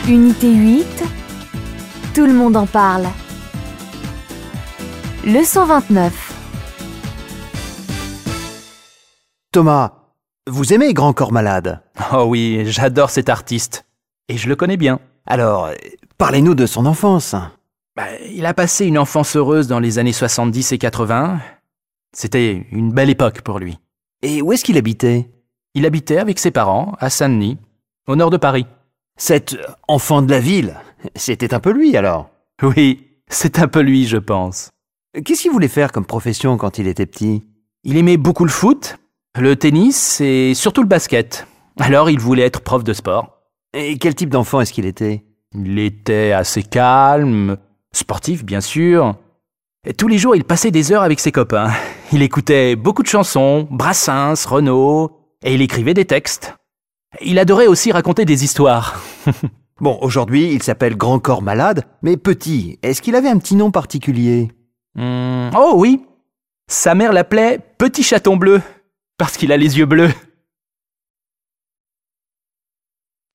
Unité 8. Tout le monde en parle. Leçon 29. Thomas, vous aimez Grand Corps Malade? Oh oui, j'adore cet artiste. Et je le connais bien. Alors, parlez-nous de son enfance. Il a passé une enfance heureuse dans les années 70 et 80. C'était une belle époque pour lui. Et où est-ce qu'il habitait? Il habitait avec ses parents à Saint-Denis, au nord de Paris. Cet enfant de la ville, c'était un peu lui alors. Oui, c'est un peu lui, je pense. Qu'est-ce qu'il voulait faire comme profession quand il était petit? Il aimait beaucoup le foot, le tennis et surtout le basket. Alors il voulait être prof de sport. Et quel type d'enfant est-ce qu'il était? Il était assez calme, sportif bien sûr. Et tous les jours, il passait des heures avec ses copains. Il écoutait beaucoup de chansons, Brassens, Renaud, et il écrivait des textes. Il adorait aussi raconter des histoires. Bon, aujourd'hui, il s'appelle Grand Corps Malade, mais petit. Est-ce qu'il avait un petit nom particulier? Oh oui, sa mère l'appelait Petit Chaton Bleu, parce qu'il a les yeux bleus.